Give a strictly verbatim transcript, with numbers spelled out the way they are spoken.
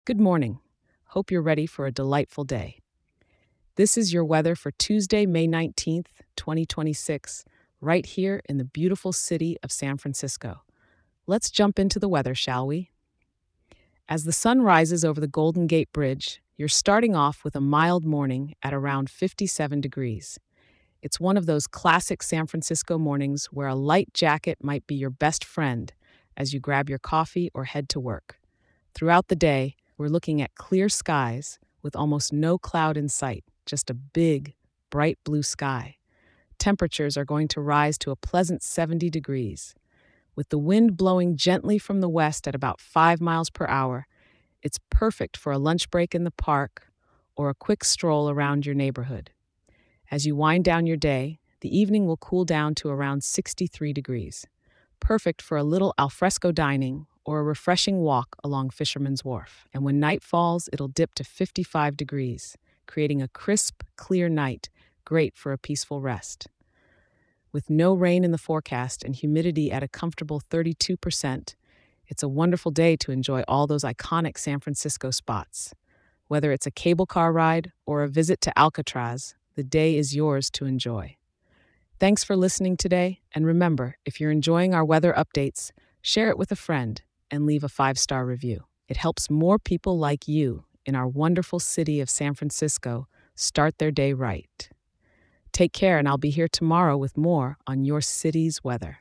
Good morning. Hope you're ready for a delightful day. This is your weather for Tuesday, May nineteenth, twenty twenty-six, right here in the beautiful city of San Francisco. Let's jump into the weather, shall we? As the sun rises over the Golden Gate Bridge, you're starting off with a mild morning at around fifty-seven degrees. It's one of those classic San Francisco mornings where a light jacket might be your best friend as you grab your coffee or head to work. Throughout the day, we're looking at clear skies with almost no cloud in sight, just a big, bright blue sky. Temperatures are going to rise to a pleasant seventy degrees. With the wind blowing gently from the west at about five miles per hour, it's perfect for a lunch break in the park or a quick stroll around your neighborhood. As you wind down your day, the evening will cool down to around sixty-three degrees, perfect for a little alfresco dining or a refreshing walk along Fisherman's Wharf. And when night falls, it'll dip to fifty-five degrees, creating a crisp, clear night, great for a peaceful rest. With no rain in the forecast and humidity at a comfortable thirty-two percent, it's a wonderful day to enjoy all those iconic San Francisco spots. Whether it's a cable car ride or a visit to Alcatraz, the day is yours to enjoy. Thanks for listening today, and remember, if you're enjoying our weather updates, share it with a friend and leave a five-star review. It helps more people like you in our wonderful city of San Francisco start their day right. Take care, and I'll be here tomorrow with more on your city's weather.